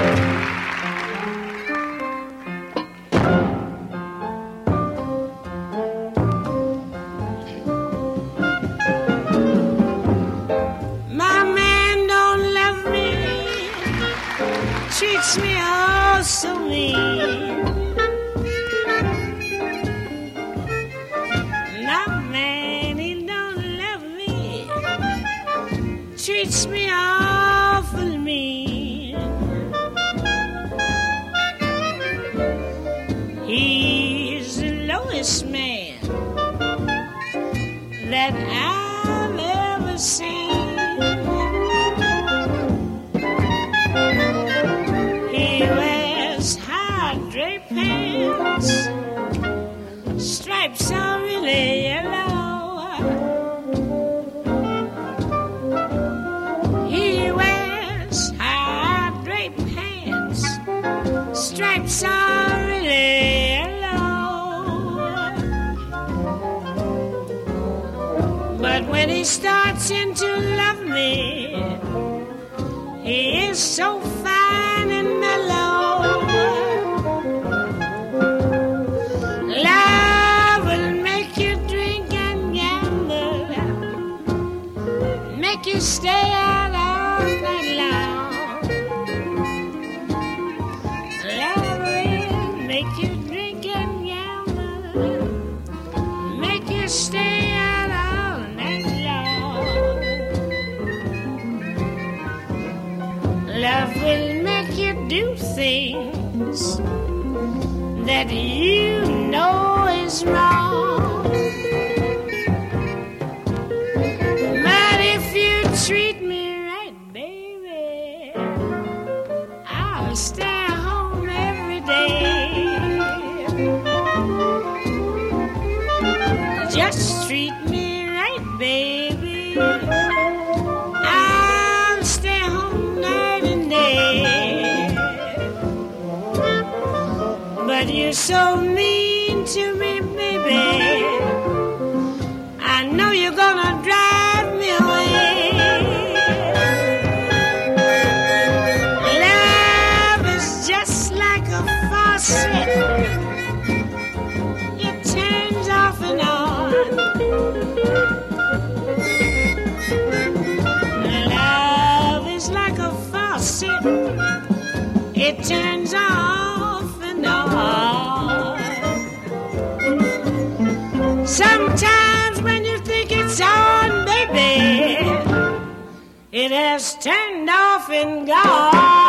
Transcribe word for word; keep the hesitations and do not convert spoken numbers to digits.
Treats me all so mean. No man, he don't love me. Treats me awful mean. He's the lowest man that I've ever seen. Stripes are really yellow. He wears high draped pants. Stripes are really yellow. But when he starts in to love me, he is so fine and mellow. You stay out all night long. Love will make you drink and gamble. Make you stay out all night long. Love will make you do things that you know is wrong. Treat me right, baby. I'll stay home every day. Just treat me right, baby. I'll stay home night and day. But you're so mean to me, baby. I know you're gonna drive me away. It turns off and on. Love is like a faucet. It turns off and on. Sometimes when you think it's on, baby, it has turned off and gone.